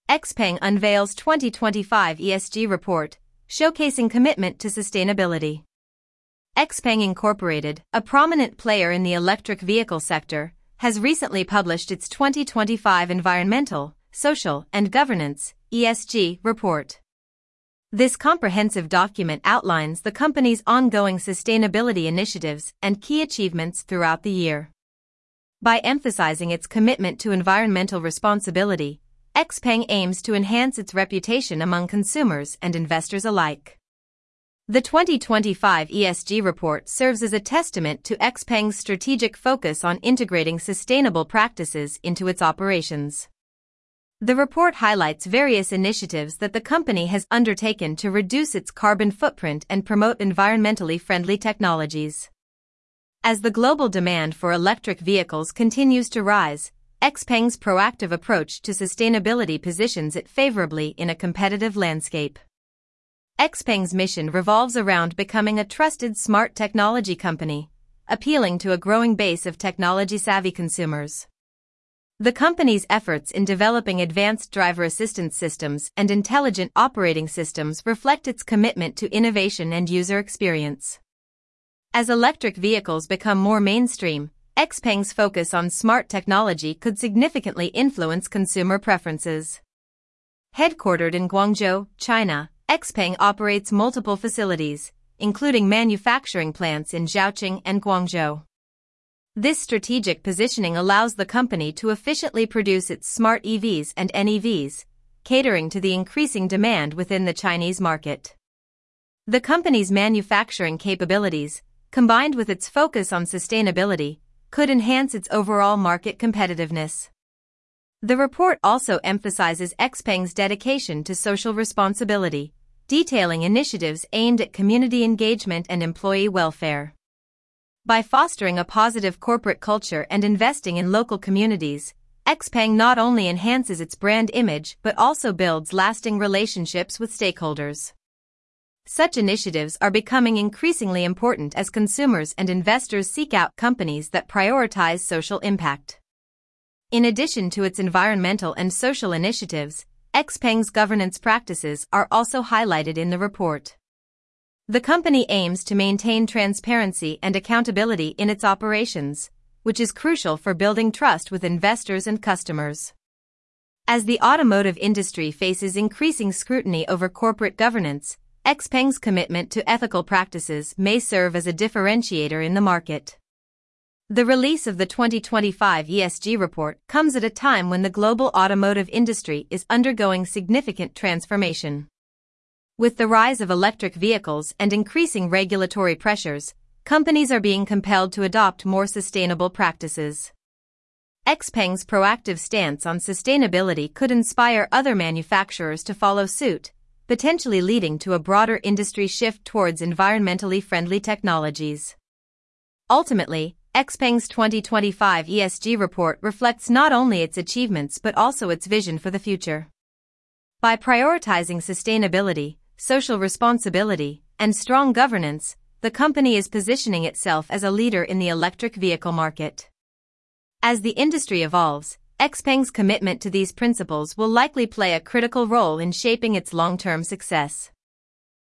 XPeng unveils 2025 ESG report, showcasing commitment to sustainability. XPeng Incorporated, a prominent player in the electric vehicle sector, has recently published its 2025 Environmental, Social, and Governance (ESG) report. This comprehensive document outlines the company's ongoing sustainability initiatives and key achievements throughout the year. By emphasizing its commitment to environmental responsibility, XPeng aims to enhance its reputation among consumers and investors alike. The 2025 ESG report serves as a testament to XPeng's strategic focus on integrating sustainable practices into its operations. The report highlights various initiatives that the company has undertaken to reduce its carbon footprint and promote environmentally friendly technologies. As the global demand for electric vehicles continues to rise, XPeng's proactive approach to sustainability positions it favorably in a competitive landscape. XPeng's mission revolves around becoming a trusted smart technology company, appealing to a growing base of technology-savvy consumers. The company's efforts in developing advanced driver assistance systems and intelligent operating systems reflect its commitment to innovation and user experience. As electric vehicles become more mainstream, XPeng's focus on smart technology could significantly influence consumer preferences. Headquartered in Guangzhou, China, XPeng operates multiple facilities, including manufacturing plants in Zhaoqing and Guangzhou. This strategic positioning allows the company to efficiently produce its smart EVs and NEVs, catering to the increasing demand within the Chinese market. The company's manufacturing capabilities, combined with its focus on sustainability, could enhance its overall market competitiveness. The report also emphasizes XPeng's dedication to social responsibility, detailing initiatives aimed at community engagement and employee welfare. By fostering a positive corporate culture and investing in local communities, XPeng not only enhances its brand image but also builds lasting relationships with stakeholders. Such initiatives are becoming increasingly important as consumers and investors seek out companies that prioritize social impact. In addition to its environmental and social initiatives, XPeng's governance practices are also highlighted in the report. The company aims to maintain transparency and accountability in its operations, which is crucial for building trust with investors and customers. As the automotive industry faces increasing scrutiny over corporate governance, XPeng's commitment to ethical practices may serve as a differentiator in the market. The release of the 2025 ESG report comes at a time when the global automotive industry is undergoing significant transformation. With the rise of electric vehicles and increasing regulatory pressures, companies are being compelled to adopt more sustainable practices. XPeng's proactive stance on sustainability could inspire other manufacturers to follow suit, potentially leading to a broader industry shift towards environmentally friendly technologies. Ultimately, XPeng's 2025 ESG report reflects not only its achievements but also its vision for the future. By prioritizing sustainability, social responsibility, and strong governance, the company is positioning itself as a leader in the electric vehicle market. As the industry evolves, XPeng's commitment to these principles will likely play a critical role in shaping its long-term success.